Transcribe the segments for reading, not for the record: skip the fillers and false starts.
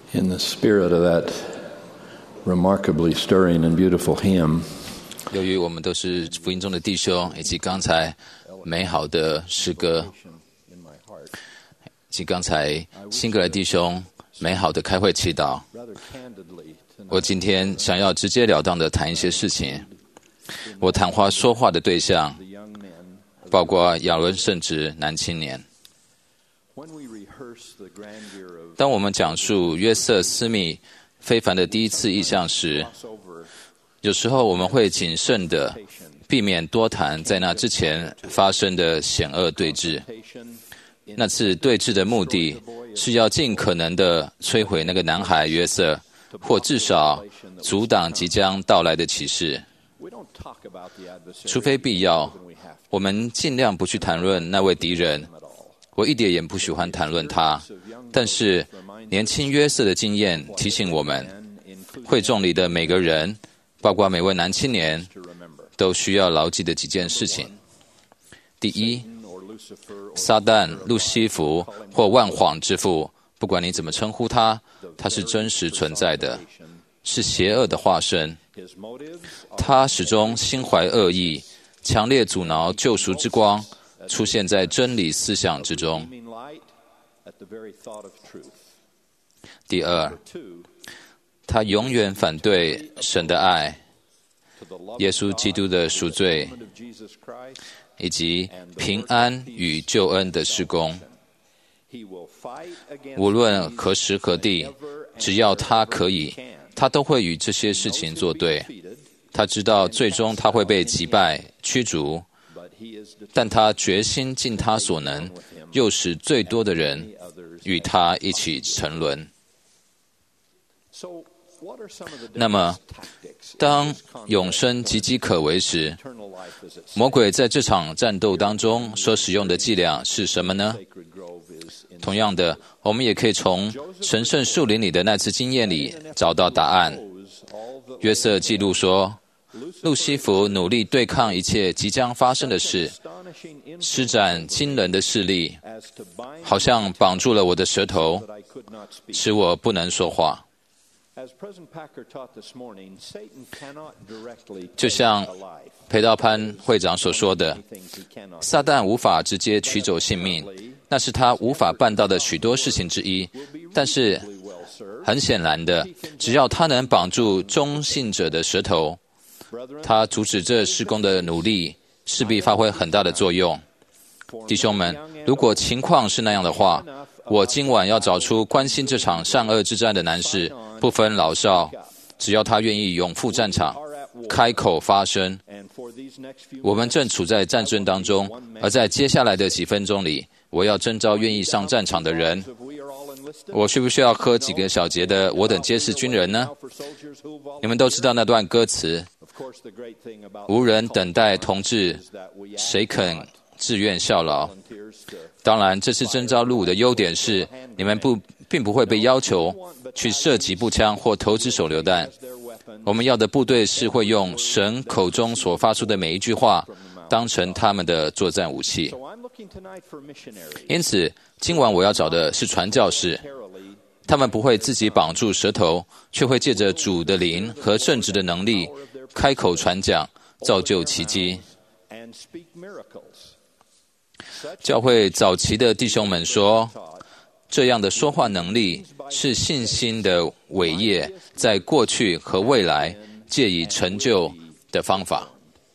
In the spirit of that remarkably stirring and beautiful hymn, 由于我们都是福音中的弟兄，以及刚才美好的诗歌，以及刚才辛格莱弟兄美好的开会祈祷，我今天想要直截了当的谈一些事情。我谈话说话的对象包括亚伦圣职男青年。当我们讲述约瑟斯密非凡的第一次意象时，有时候我们会谨慎地避免多谈在那之前发生的险恶对峙。那次对峙的目的是要尽可能地摧毁那个男孩约瑟，或至少阻挡即将到来的启示。除非必要，我们尽量不去谈论那位敌人。我一点也不喜欢谈论他，但是年轻约瑟的经验提醒我们，会众里的每个人，包括每位男青年，都需要牢记的几件事情。第一，撒旦、路西弗或万谎之父，不管你怎么称呼他，他是真实存在的，是邪恶的化身。他始终心怀恶意，强烈阻挠救赎之光出现在真理思想之中。第二，他永远反对神的爱、耶稣基督的赎罪，以及平安与救恩的事工。无论何时何地，只要他可以，他都会与这些事情作对。他知道最终他会被击败、驱逐，但他决心尽他所能，诱使最多的人与他一起沉沦。那么，当永生岌岌可危时，魔鬼在这场战斗当中所使用的伎俩是什么呢？同样的，我们也可以从神圣树林里的那次经验里找到答案。约瑟记录说，路西弗努力对抗一切即将发生的事，施展惊人的势力，好像绑住了我的舌头，使我不能说话。就像裴道潘会长所说的，撒旦无法直接取走性命，那是他无法办到的许多事情之一。但是很显然的，只要他能绑住忠信者的舌头，他阻止这事工的努力势必发挥很大的作用。弟兄们，如果情况是那样的话，我今晚要找出关心这场善恶之战的男士，不分老少，只要他愿意勇赴战场，开口发声。我们正处在战争当中，而在接下来的几分钟里，我要征召愿意上战场的人。我需不需要喝几个小节的我等皆是军人呢？你们都知道那段歌词，无人等待同志，谁肯自愿效劳。当然，这次征召入伍的优点是，你们并不会被要求去射击步枪或投掷手榴弹。我们要的部队是会用神口中所发出的每一句话当成他们的作战武器。因此，今晚我要找的是传教士，他们不会自己绑住舌头，却会借着主的灵和圣职的能力开口传讲，造就奇迹。教会早期的弟兄们说，这样的说话能力是信心的伟业在过去和未来借以成就的方法。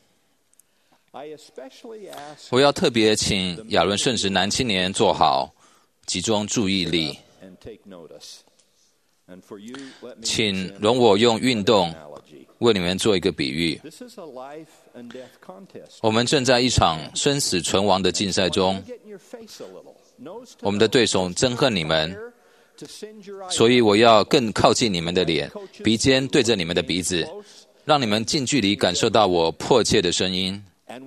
我要特别请亚伦圣职男青年坐好，集中注意力。请容我用运动为你们做一个比喻。我们正在一场生死存亡的竞赛中，我们的对手憎恨你们，所以我要更靠近你们的脸，鼻尖对着你们的鼻子，让你们近距离感受到我迫切的声音。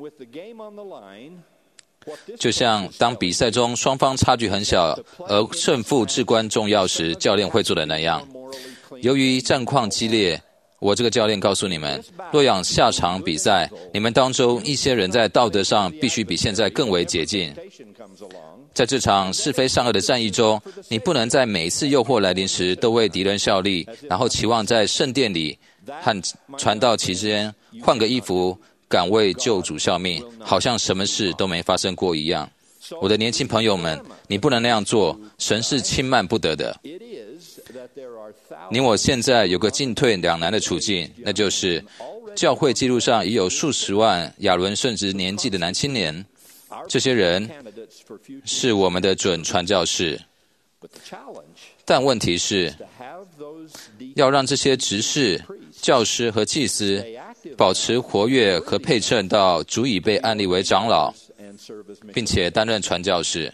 就像当比赛中双方差距很小，而胜负至关重要时，教练会做的那样。由于战况激烈， 我这个教练告诉你们，若要下场比赛，你们当中一些人在道德上必须比现在更为洁净。在这场是非善恶的战役中，你不能在每一次诱惑来临时都为敌人效力，然后期望在圣殿里和传道期间换个衣服赶为救主效命，好像什么事都没发生过一样。我的年轻朋友们，你不能那样做，神是轻慢不得的。你我现在有个进退两难的处境，那就是教会记录上已有数十万亚伦圣职年纪的男青年，这些人是我们的准传教士。但问题是，要让这些执事、教师和祭司保持活跃和配称到足以被按立为长老，并且担任传教士。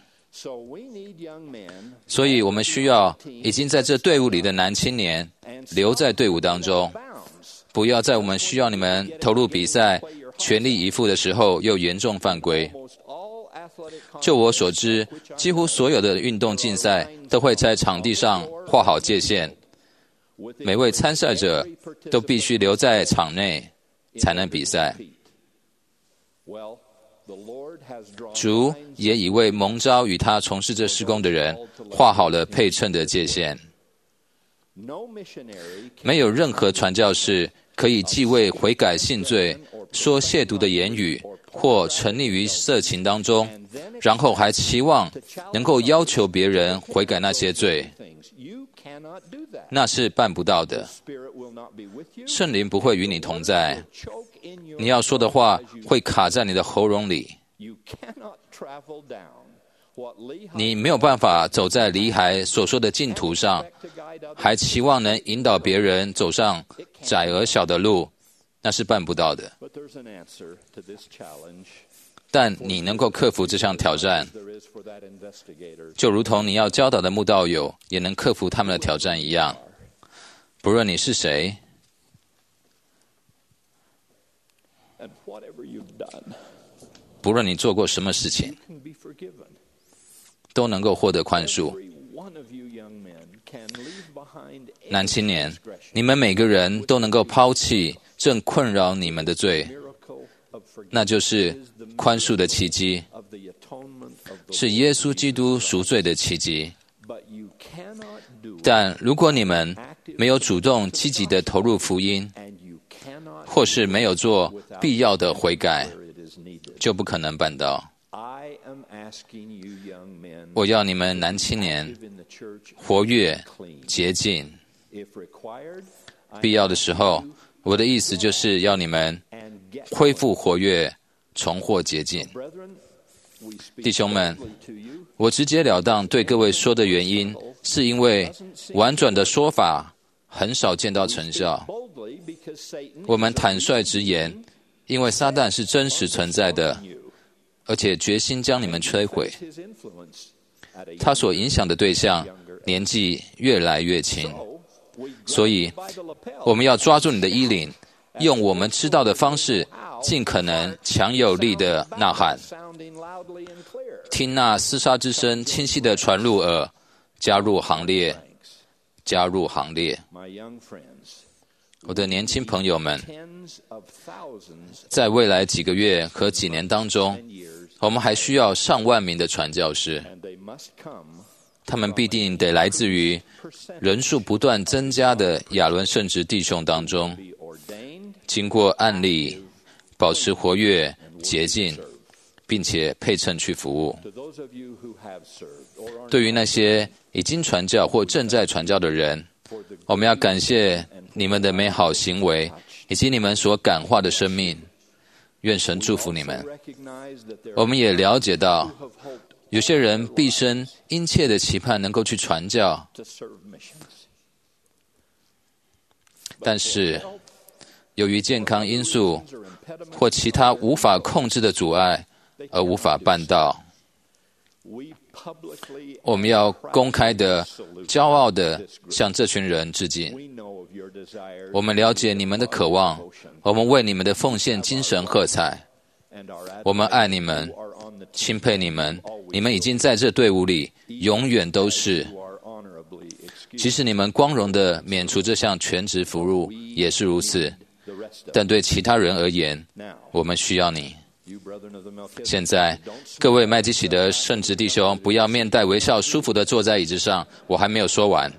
所以我们需要已经在这队伍里的男青年留在队伍当中，不要在我们需要你们投入比赛全力以赴的时候又严重犯规。就我所知，几乎所有的运动竞赛都会在场地上画好界限，每位参赛者都必须留在场内才能比赛。主也已为蒙召与他从事这事工的人画好了配称的界限。没有任何传教士可以既为悔改信罪、说亵渎的言语或沉溺于色情当中，然后还期望能够要求别人悔改那些罪，那是办不到的。圣灵不会与你同在，你要说的话会卡在你的喉咙里，你没有办法走在黎海所说的净土上，还期望能引导别人走上窄而小的路，那是办不到的。但你能够克服这项挑战，就如同你要教导的慕道友也能克服他们的挑战一样。不论你是谁，不论你做过什么事情，都能够获得宽恕。男青年，你们每个人都能够抛弃正困扰你们的罪，那就是宽恕的奇迹，是耶稣基督赎罪的奇迹。但如果你们没有主动积极地投入福音，或是没有做必要的悔改，就不可能办到。我要你们男青年活跃洁净，必要的时候，我的意思就是要你们恢复活跃，重获洁净。弟兄们，我直截了当对各位说的原因，是因为婉转的说法很少见到成效。我们坦率直言，因为撒旦是真实存在的，而且决心将你们摧毁。他所影响的对象年纪越来越轻，所以我们要抓住你的衣领，用我们知道的方式，尽可能强有力的呐喊，听那厮杀之声清晰地传入耳，加入行列，加入行列。我的年轻朋友们，在未来几个月和几年当中，我们还需要上万名的传教士，他们必定得来自于人数不断增加的亚伦圣职弟兄当中，经过案例，保持活跃、洁净，并且配称去服务。对于那些已经传教或正在传教的人，我们要感谢你们的美好行为，以及你们所感化的生命。愿神祝福你们。我们也了解到，有些人毕生殷切的期盼能够去传教，但是由于健康因素或其他无法控制的阻碍而无法办到。我们要公开的、骄傲的向这群人致敬。我们了解你们的渴望，我们为你们的奉献精神喝彩。我们爱你们，钦佩你们，你们已经在这队伍里，永远都是。 即使你们光荣地免除这项全职服务，也是如此。但对其他人而言，我们需要你。现在，各位麦基洗德圣职弟兄，不要面带微笑，舒服地坐在椅子上。我还没有说完。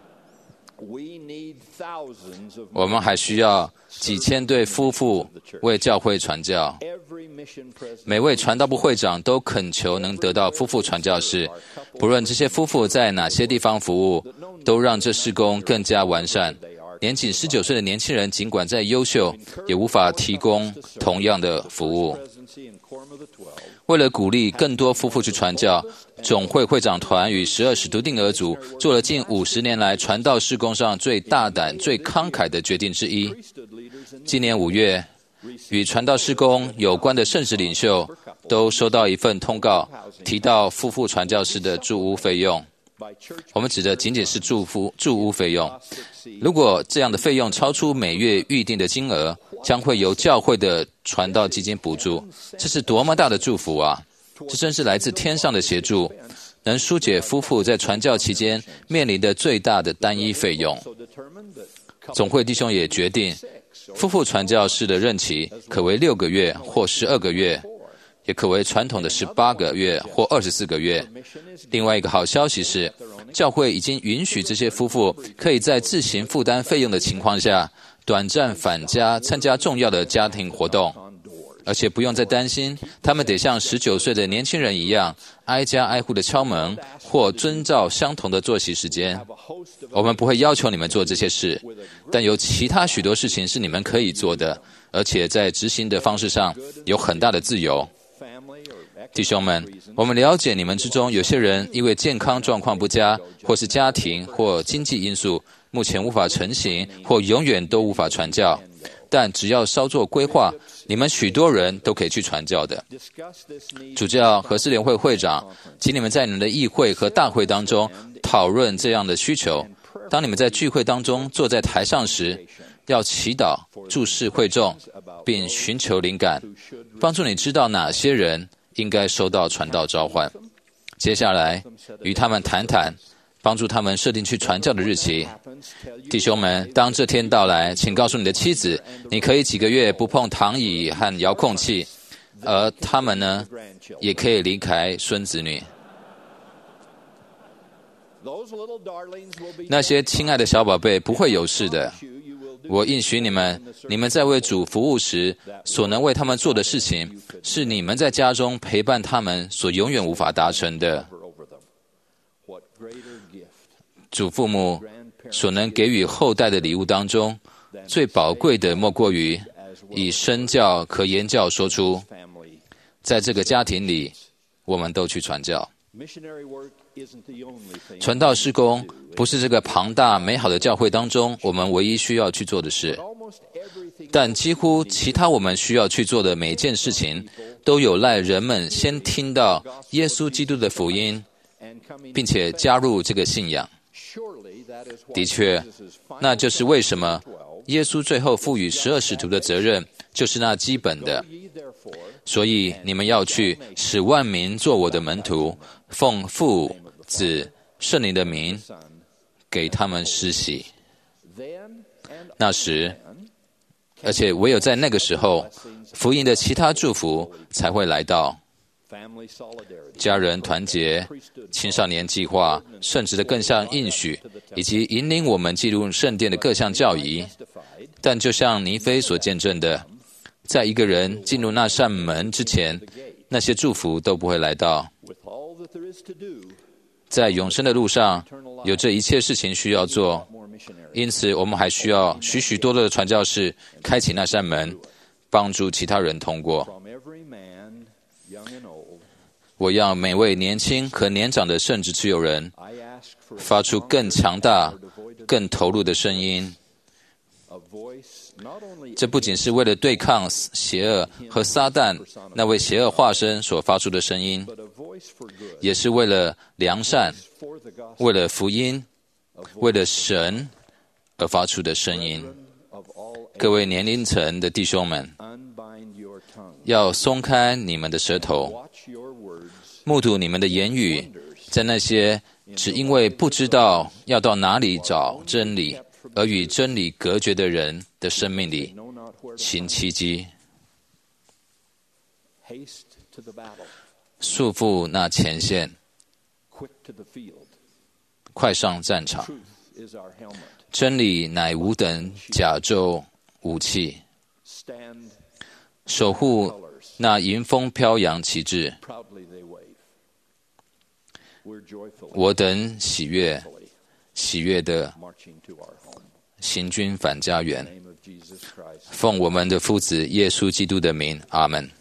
我们还需要几千对夫妇为教会传教。每位传道部会长都恳求能得到夫妇传教士，不论这些夫妇在哪些地方服务，都让这事工更加完善。年仅19岁的年轻人，尽管再优秀，也无法提供同样的服务。为了鼓励更多夫妇去传教，总会会长团与12使徒定额组做了近50年来传道事工上最大胆、最慷慨的决定之一。今年5月，与传道事工有关的圣职领袖都收到一份通告，提到夫妇传教士的住屋费用。我们指的仅仅是住屋费用。如果这样的费用超出每月预定的金额，将会由教会的传道基金补助。这是多么大的祝福啊！这真是来自天上的协助，能疏解夫妇在传教期间面临的最大的单一费用。总会弟兄也决定，夫妇传教士的任期可为6个月或12个月，也可为传统的18个月或24个月。另外一个好消息是，教会已经允许这些夫妇可以在自行负担费用的情况下，短暂返家参加重要的家庭活动，而且不用再担心他们得像19岁的年轻人一样挨家挨户的敲门，或遵照相同的作息时间。我们不会要求你们做这些事，但有其他许多事情是你们可以做的，而且在执行的方式上有很大的自由。弟兄们，我们了解你们之中有些人因为健康状况不佳，或是家庭或经济因素，目前无法成行，或永远都无法传教。但只要稍作规划，你们许多人都可以去传教的。主教和四联会会长，请你们在你们的议会和大会当中讨论这样的需求。当你们在聚会当中坐在台上时，要祈祷、注视会众，并寻求灵感，帮助你知道哪些人应该收到传道召唤。接下来与他们谈谈，帮助他们设定去传教的日期。弟兄们，当这天到来，请告诉你的妻子，你可以几个月不碰躺椅和遥控器，而他们呢，也可以离开孙子女。那些亲爱的小宝贝不会有事的。我应许你们，你们在为主服务时所能为他们做的事情，是你们在家中陪伴他们所永远无法达成的。祖父母所能给予后代的礼物当中，最宝贵的莫过于以身教和言教说出，在这个家庭里，我们都去传教。传道事工不是这个庞大美好的教会当中我们唯一需要去做的事，但几乎其他我们需要去做的每件事情，都有赖人们先听到耶稣基督的福音，并且加入这个信仰。的确，那就是为什么耶稣最后赋予12使徒的责任就是那基本的。所以你们要去，使万民做我的门徒，奉父、子、圣灵的名，给他们施洗。那时，而且唯有在那个时候，福音的其他祝福才会来到。家人团结、青少年计划、圣职的各项应许，以及引领我们进入圣殿的各项教义。但就像尼非所见证的，在一个人进入那扇门之前，那些祝福都不会来到。在永生的路上，有这一切事情需要做，因此我们还需要许许多多的传教士开启那扇门，帮助其他人通过。我要每位年轻和年长的圣职持有人发出更强大、更投入的声音。这不仅是为了对抗邪恶和撒旦那位邪恶化身所发出的声音，也是为了良善、为了福音、为了神而发出的声音。各位年龄层的弟兄们，要松开你们的舌头，目睹你们的言语在那些只因为不知道要到哪里找真理，而与真理隔绝的人的生命里行奇迹，束缚那前线，快上战场。真理乃无等甲胄武器，守护那迎风飘扬旗帜。我等喜悦的行军返家园。奉我们的父子耶稣基督的名，阿们。